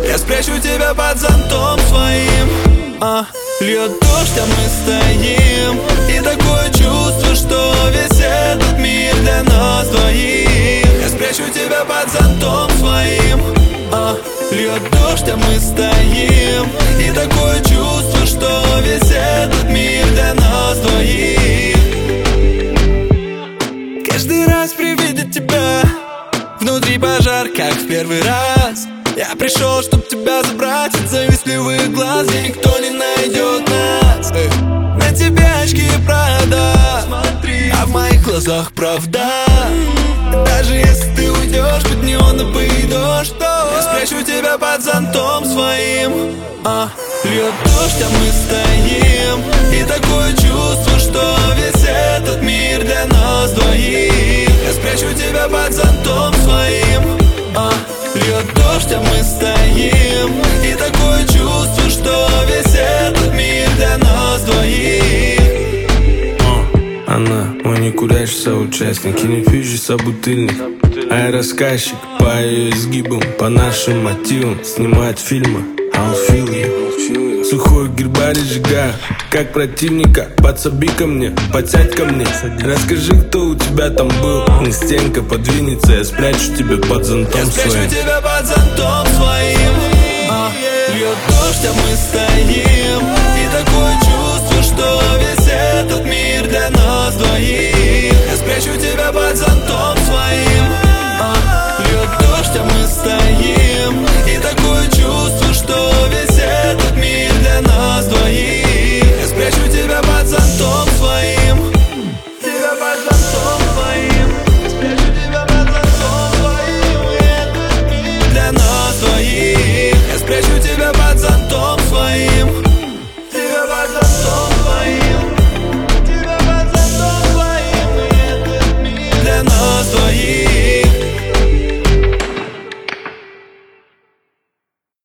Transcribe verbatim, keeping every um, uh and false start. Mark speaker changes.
Speaker 1: Я спрячу тебя под зонтом своим. а, Льет дождь, а мы стоим. И такое чувство, что весь этот мир для нас двоих. Я спрячу тебя под зонтом своим. а, Льет дождь, а мы стоим. И такое чувство, что весь этот мир для нас двоих. Каждый раз при виде тебя внутри пожар, как в первый раз. Я пришел, чтоб тебя забрать от завистливых глаз, где никто не найдет нас. Эй. На тебя очки Прада, смотри, а в моих глазах правда. Даже если ты уйдешь под неоновый дождь, то я спрячу тебя под зонтом своим. а, Льет дождь, а мы стоим. И такое чувство, что весь этот мир для нас двоих. Я спрячу тебя под зонтом своим. а, Льет дождь, а мы стоим. И такое чувство, что весь этот мир для нас двоих.
Speaker 2: Она мой некурящий соучастник и не пьющий собутыльник, а я рассказчик по ее изгибам, по нашим мотивам. Снимает фильмы, I'll feel you. Сухой гербарий сжигаю, как противника. Подсоби ко мне, подсядь ко мне. Расскажи, кто у тебя там был. Не стенка подвинется, я спрячу тебя под зонтом своим.
Speaker 1: Я спрячу тебя под зонтом своим. а, Льет дождь, а мы стоим. И такое чувство, что весь этот мир для нас двоих. Я спрячу тебя под зонтом своим.